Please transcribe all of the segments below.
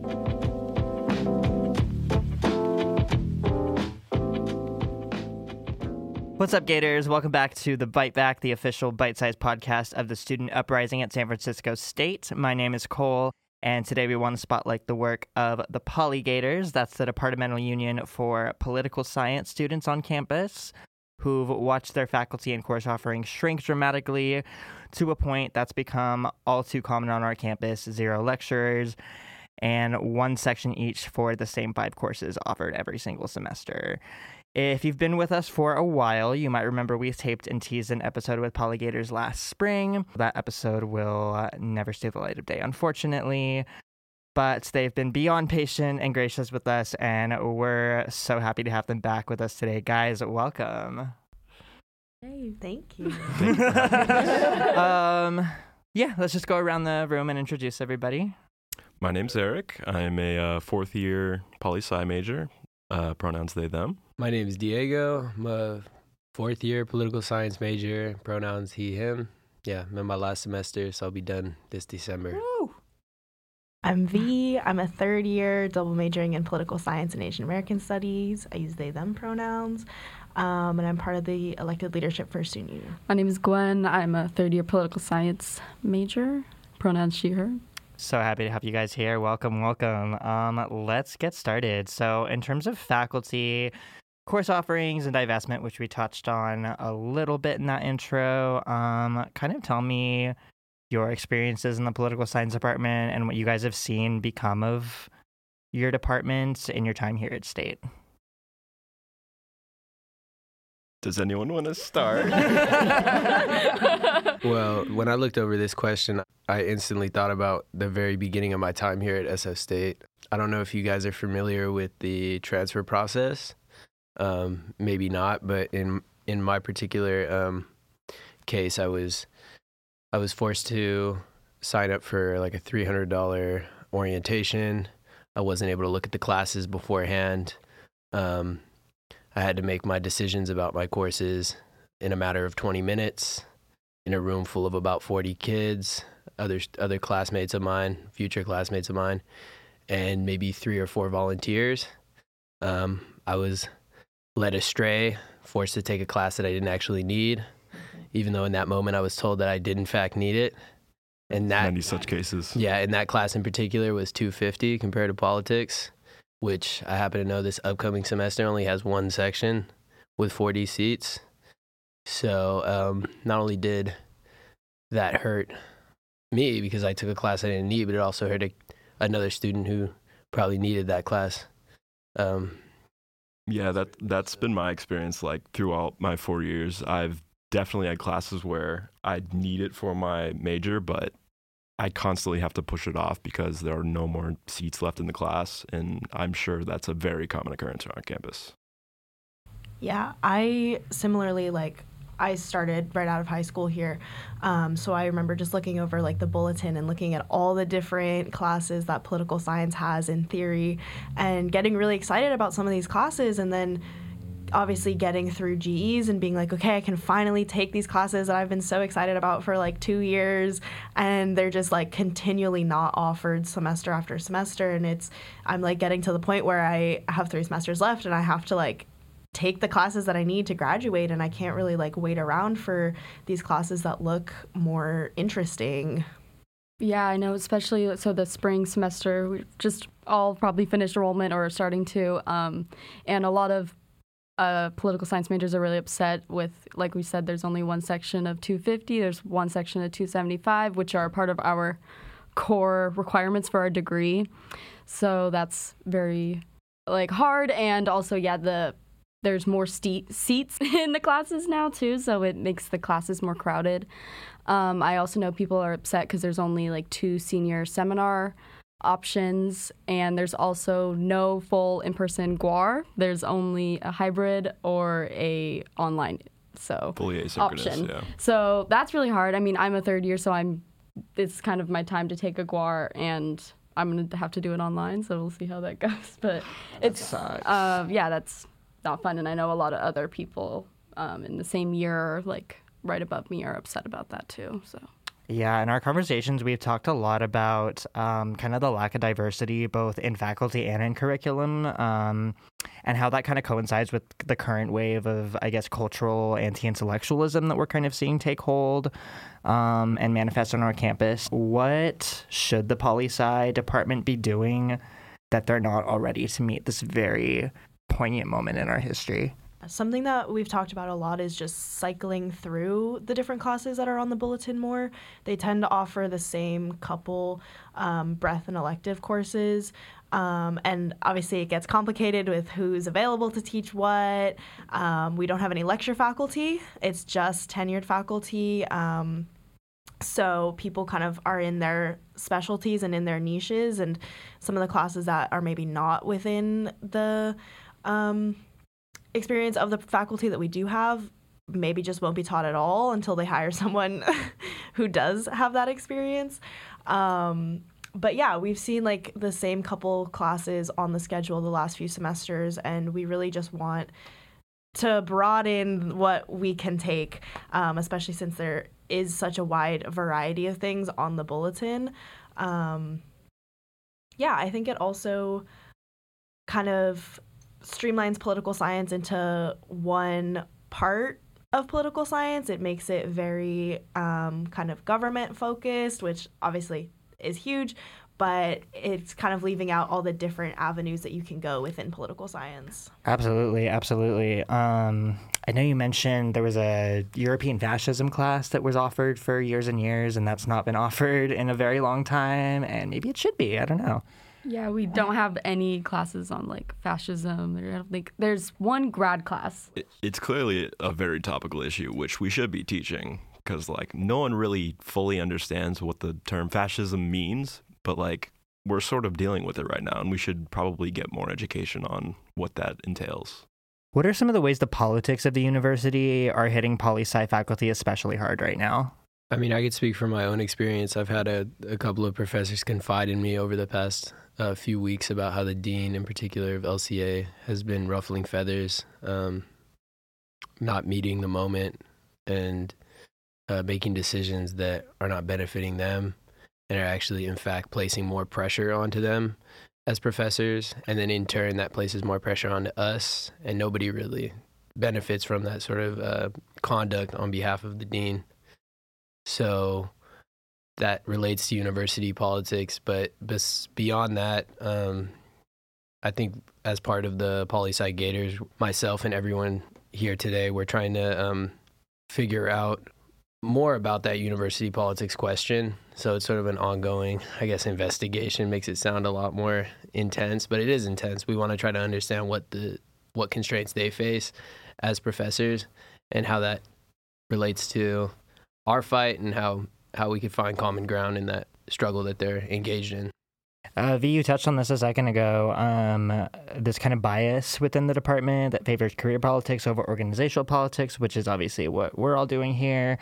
What's up, Gators? Welcome back to the Bite Back, the official bite-sized podcast of the student uprising at San Francisco State. My name is Cole, and today we want to spotlight the work of the Polygators. That's the departmental union for political science students on campus who've watched their faculty and course offerings shrink dramatically to a point that's become all too common on our campus: 0 lecturers and 1 section each for the same 5 courses offered every single semester. If you've been with us for a while, you might remember we taped and teased an episode with Polygators last spring. That episode will never see the light of day, unfortunately, but they've been beyond patient and gracious with us, and we're so happy to have them back with us today. Guys, welcome. Hey, thank you. Yeah, let's just go around the room and introduce everybody. My name's Eric. I'm a fourth-year poli-sci major, pronouns they, them. My name is Diego. I'm a fourth-year political science major, pronouns he, him. Yeah, I'm in my last semester, so I'll be done this December. Woo! I'm V. I'm a third year, double majoring in political science and Asian American studies. I use they, them pronouns. And I'm part of the elected leadership for Student Union. My name is Gwen. I'm a third year political science major, pronouns she, her. So happy to have you guys here. Welcome, welcome. Let's get started. So in terms of faculty, course offerings, and divestment, which we touched on a little bit in that intro, kind of tell me your experiences in the political science department and what you guys have seen become of your department in your time here at State. Does anyone want to start? Well, when I looked over this question, I instantly thought about the very beginning of my time here at SF State. I don't know if you guys are familiar with the transfer process. Maybe not, but in my particular case, I was forced to sign up for like a $300 orientation. I wasn't able to look at the classes beforehand. I had to make my decisions about my courses in a matter of 20 minutes in a room full of about 40 kids, other classmates of mine, future classmates of mine, and maybe 3 or 4 volunteers. I was led astray, forced to take a class that I didn't actually need, even though in that moment I was told that I did in fact need it. And that Many such cases. Yeah, and that class in particular was 250 compared to politics, which I happen to know this upcoming semester only has 1 section with 40 seats. So not only did that hurt me because I took a class I didn't need, but it also hurt another student who probably needed that class. Yeah, that's been my experience like throughout my 4 years. I've definitely had classes where I need it for my major, but I constantly have to push it off because there are no more seats left in the class, and I'm sure that's a very common occurrence on campus. Yeah, I similarly, I started right out of high school here, so I remember just looking over the bulletin and looking at all the different classes that political science has in theory and getting really excited about some of these classes, and then obviously getting through GEs and being like, okay, I can finally take these classes that I've been so excited about for 2 years, and they're just continually not offered semester after semester, and I'm getting to the point where I have 3 semesters left and I have to take the classes that I need to graduate, and I can't really wait around for these classes that look more interesting. Yeah, I know, especially so the spring semester, we just all probably finished enrollment or are starting to, and a lot of political science majors are really upset with, like we said, there's only 1 section of 250, there's 1 section of 275, which are part of our core requirements for our degree. So that's very hard, and also there's more seats in the classes now too, so it makes the classes more crowded. I also know people are upset because there's only 2 senior seminar options, and there's also no full in-person GWAR. There's only a hybrid or a online fully asynchronous option. Yeah. So that's really hard. I mean, I'm a third year, so it's kind of my time to take a GWAR, and I'm gonna have to do it online, so we'll see how that goes. But it's that's not fun, and I know a lot of other people in the same year, right above me, are upset about that too. So Yeah, in our conversations, we've talked a lot about kind of the lack of diversity, both in faculty and in curriculum, and how that kind of coincides with the current wave of, I guess, cultural anti-intellectualism that we're kind of seeing take hold and manifest on our campus. What should the poli-sci department be doing that they're not already to meet this very poignant moment in our history? Something that we've talked about a lot is just cycling through the different classes that are on the bulletin more. They tend to offer the same couple breadth and elective courses. And obviously it gets complicated with who's available to teach what. We don't have any lecture faculty. It's just tenured faculty. So people kind of are in their specialties and in their niches. And some of the classes that are maybe not within the experience of the faculty that we do have maybe just won't be taught at all until they hire someone who does have that experience. But yeah, we've seen like the same couple classes on the schedule the last few semesters, and we really just want to broaden what we can take, especially since there is such a wide variety of things on the bulletin. Yeah, I think it also kind of streamlines political science into one part of political science. It makes it very kind of government focused, which obviously is huge, but it's kind of leaving out all the different avenues that you can go within political science. Absolutely, absolutely. I know you mentioned there was a European fascism class that was offered for years and years, and that's not been offered in a very long time, and maybe it should be. I don't know. Yeah, we don't have any classes on like fascism. I don't think there's one grad class. It's clearly a very topical issue, which we should be teaching, because like no one really fully understands what the term fascism means, but like we're sort of dealing with it right now, and we should probably get more education on what that entails. What are some of the ways the politics of the university are hitting poli-sci faculty especially hard right now? I mean, I could speak from my own experience. I've had a couple of professors confide in me over the past few weeks about how the dean in particular of LCA has been ruffling feathers, not meeting the moment, and making decisions that are not benefiting them and are actually, in fact, placing more pressure onto them as professors. And then in turn, that places more pressure onto us, and nobody really benefits from that sort of conduct on behalf of the dean. So that relates to university politics, but beyond that, I think as part of the Poli-Sci Gators, myself and everyone here today, we're trying to figure out more about that university politics question. So it's sort of an ongoing, I guess, investigation. Makes it sound a lot more intense, but it is intense. We want to try to understand what constraints they face as professors and how that relates to our fight and how we could find common ground in that struggle that they're engaged in. V, you touched on this a second ago, this kind of bias within the department that favors career politics over organizational politics, which is obviously what we're all doing here.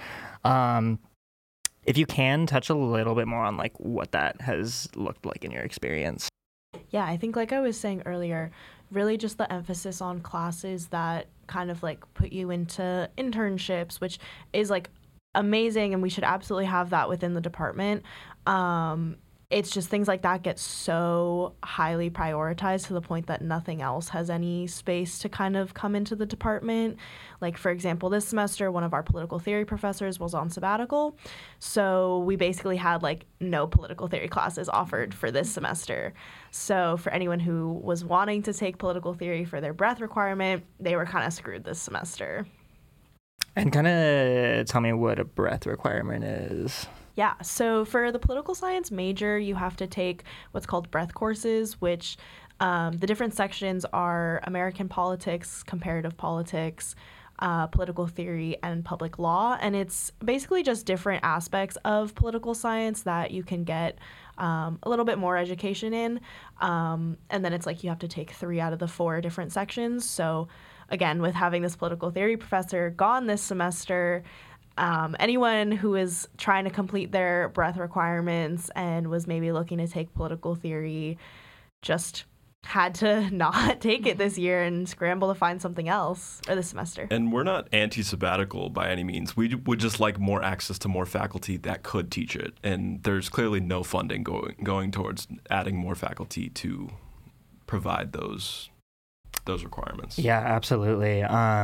If you can, touch a little bit more on like what that has looked like in your experience. Yeah, I think like I was saying earlier, really just the emphasis on classes that kind of like put you into internships, which is like amazing, and we should absolutely have that within the department. It's just things like that get so highly prioritized to the point that nothing else has any space to kind of come into the department. Like, for example, this semester, one of our political theory professors was on sabbatical. So we basically had like no political theory classes offered for this semester. So for anyone who was wanting to take political theory for their breadth requirement, they were kind of screwed this semester. And kind of tell me what a breadth requirement is. Yeah, so for the political science major, you have to take what's called breadth courses, which the different sections are American politics, comparative politics, political theory, and public law. And it's basically just different aspects of political science that you can get a little bit more education in. And then it's like you have to take 3 out of the 4 different sections. So again, with having this political theory professor gone this semester, anyone who is trying to complete their breadth requirements and was maybe looking to take political theory just had to not take it this year and scramble to find something else, or this semester. And we're not anti-sabbatical by any means. We would just like more access to more faculty that could teach it. And there's clearly no funding going towards adding more faculty to provide those requirements. Yeah, absolutely.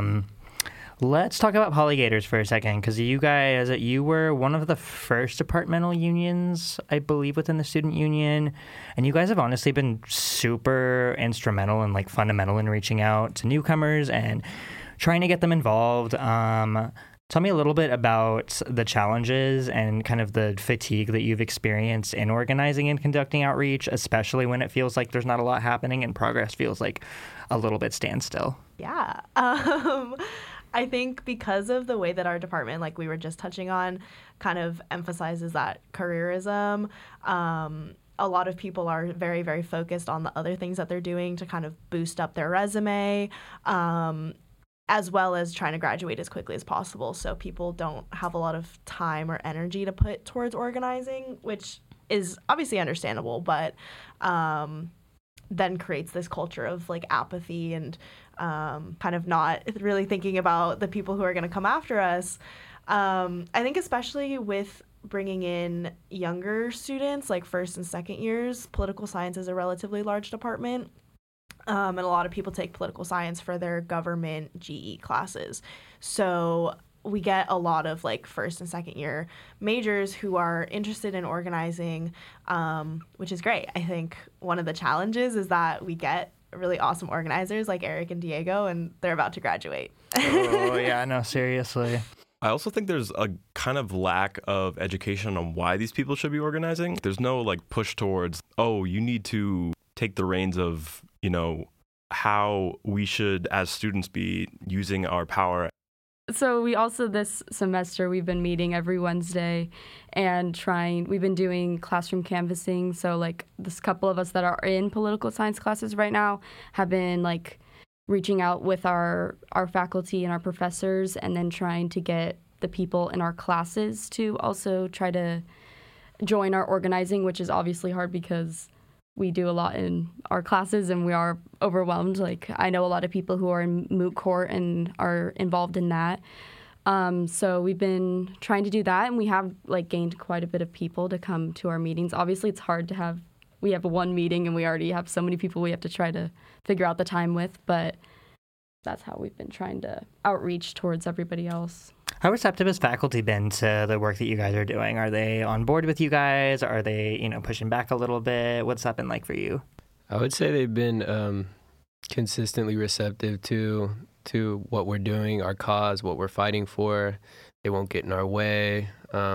Let's talk about Polygators for a second, because you were one of the first departmental unions, I believe, within the student union, and you guys have honestly been super instrumental and fundamental in reaching out to newcomers and trying to get them involved. Tell me a little bit about the challenges and kind of the fatigue that you've experienced in organizing and conducting outreach, especially when it feels like there's not a lot happening and progress feels like a little bit standstill. Yeah. I think because of the way that our department, like we were just touching on, kind of emphasizes that careerism, a lot of people are very, very focused on the other things that they're doing to kind of boost up their resume, as well as trying to graduate as quickly as possible. So people don't have a lot of time or energy to put towards organizing, which is obviously understandable, but then creates this culture of apathy and kind of not really thinking about the people who are going to come after us. I think especially with bringing in younger students, like first and second years, political science is a relatively large department. And a lot of people take political science for their government GE classes. So we get a lot of first and second year majors who are interested in organizing, which is great. I think one of the challenges is that we get really awesome organizers like Eric and Diego, and they're about to graduate. Oh, yeah, no, seriously. I also think there's a kind of lack of education on why these people should be organizing. There's no push towards, you need to take the reins of, how we should as students be using our power. So we also, this semester, we've been meeting every Wednesday and we've been doing classroom canvassing. So this couple of us that are in political science classes right now have been reaching out with our faculty and our professors, and then trying to get the people in our classes to also try to join our organizing, which is obviously hard because we do a lot in our classes and we are overwhelmed. I know a lot of people who are in moot court and are involved in that. So we've been trying to do that, and we have gained quite a bit of people to come to our meetings. Obviously, it's hard to we have one meeting and we already have so many people we have to try to figure out the time with, but that's how we've been trying to outreach towards everybody else. How receptive has faculty been to the work that you guys are doing? Are they on board with you guys? Are they, pushing back a little bit? What's that been like for you? I would say they've been consistently receptive to what we're doing, our cause, what we're fighting for. They won't get in our way.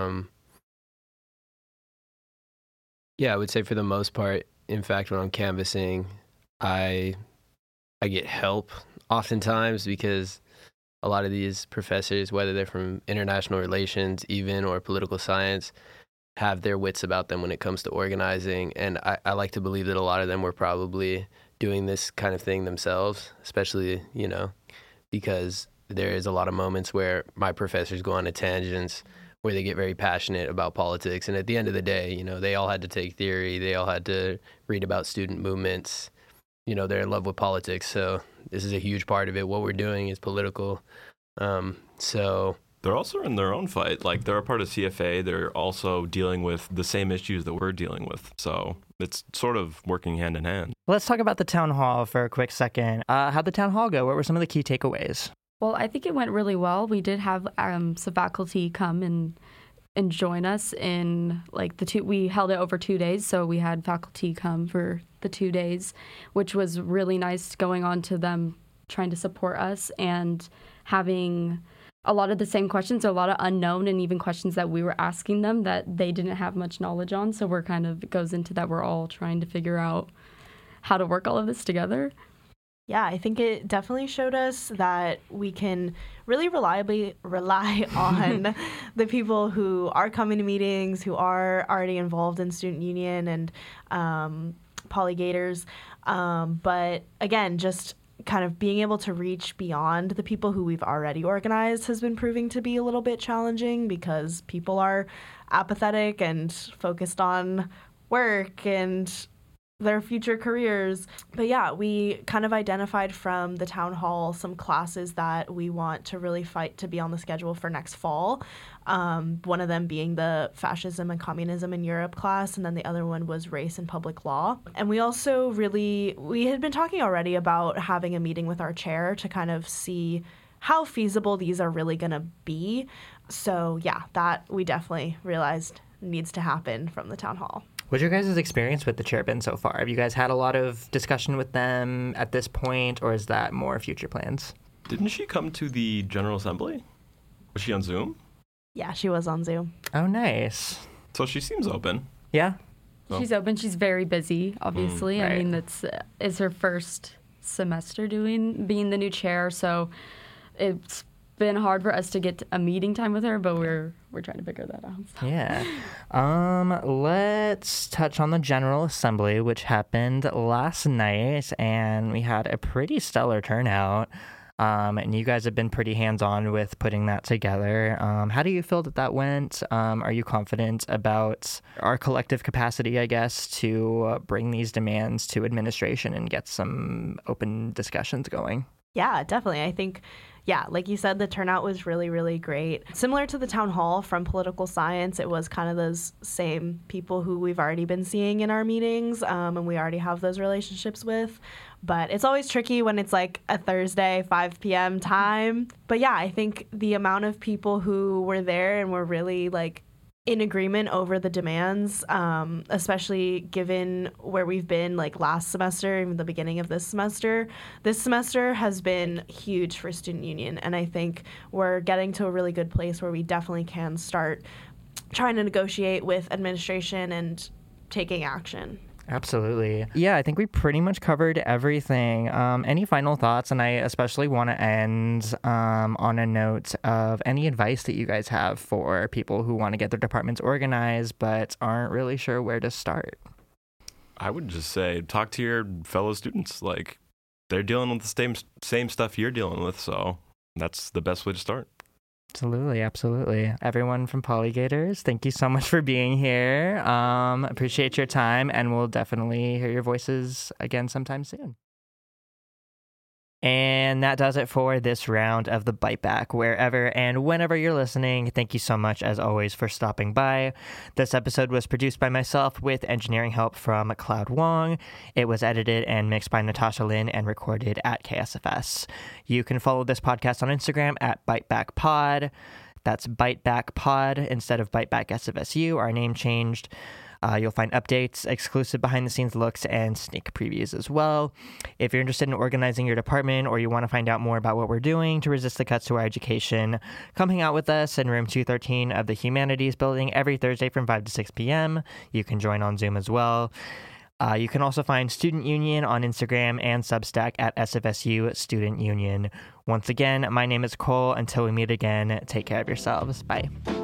Yeah, I would say for the most part, in fact, when I'm canvassing, I get help oftentimes because a lot of these professors, whether they're from international relations even or political science, have their wits about them when it comes to organizing. And I like to believe that a lot of them were probably doing this kind of thing themselves, especially, because there is a lot of moments where my professors go on tangents where they get very passionate about politics. And at the end of the day, they all had to take theory. They all had to read about student movements. They're in love with politics. So this is a huge part of it. What we're doing is political. So they're also in their own fight. They're a part of CFA. They're also dealing with the same issues that we're dealing with. So it's sort of working hand in hand. Let's talk about the town hall for a quick second. How'd the town hall go? What were some of the key takeaways? Well, I think it went really well. We did have some faculty come and join us in we held it over 2 days, so we had faculty come for the 2 days, which was really nice, going on to them trying to support us and having a lot of the same questions, a lot of unknown and even questions that we were asking them that they didn't have much knowledge on. So it goes into that we're all trying to figure out how to work all of this together. Yeah, I think it definitely showed us that we can really reliably rely on the people who are coming to meetings, who are already involved in student union and Polygators. But again, just kind of being able to reach beyond the people who we've already organized has been proving to be a little bit challenging because people are apathetic and focused on work and their future careers. But yeah, we kind of identified from the town hall some classes that we want to really fight to be on the schedule for next fall. One of them being the Fascism and Communism in Europe class, and then the other one was Race and Public Law. And we also we had been talking already about having a meeting with our chair to kind of see how feasible these are really going to be. So yeah, that we definitely realized needs to happen from the town hall. What's your guys' experience with the chair been so far? Have you guys had a lot of discussion with them at this point, or is that more future plans? Didn't she come to the General Assembly? Was she on Zoom? Yeah, she was on Zoom. Oh, nice. So she seems open. Yeah? Oh. She's open. She's very busy, obviously. right. I mean, it's her first semester being the new chair, so it's been hard for us to get a meeting time with her, but we're trying to figure that out. So. Yeah. Let's touch on the General Assembly, which happened last night, and we had a pretty stellar turnout. And you guys have been pretty hands-on with putting that together. How do you feel that went? Are you confident about our collective capacity, I guess, to bring these demands to administration and get some open discussions going? Yeah, definitely. I think, yeah, like you said, the turnout was really, really great. Similar to the town hall from political science, it was kind of those same people who we've already been seeing in our meetings, and we already have those relationships with. But it's always tricky when it's like a Thursday, 5 p.m. time. But yeah, I think the amount of people who were there and were really like in agreement over the demands, especially given where we've been like last semester, even the beginning of this semester has been huge for Student Union. And I think we're getting to a really good place where we definitely can start trying to negotiate with administration and taking action. Absolutely. Yeah, I think we pretty much covered everything. Any final thoughts? And I especially want to end on a note of any advice that you guys have for people who want to get their departments organized but aren't really sure where to start. I would just say talk to your fellow students. Like, they're dealing with the same stuff you're dealing with, so that's the best way to start. Absolutely. Everyone from Polygators, thank you so much for being here. Appreciate your time, and we'll definitely hear your voices again sometime soon. And that does it for this round of the Bite Back. Wherever and whenever you're listening, thank you so much, as always, for stopping by. This episode was produced by myself with engineering help from Cloud Wong. It was edited and mixed by Natasha Lin and recorded at KSFS. You can follow this podcast on Instagram at BiteBackPod. That's BiteBackPod instead of Biteback SFSU. Our name changed. You'll find updates, exclusive behind-the-scenes looks, and sneak previews as well. If you're interested in organizing your department or you want to find out more about what we're doing to resist the cuts to our education, come hang out with us in room 213 of the Humanities Building every Thursday from 5 to 6 p.m. You can join on Zoom as well. You can also find Student Union on Instagram and Substack at SFSU Student Union. Once again, my name is Cole. Until we meet again, take care of yourselves. Bye.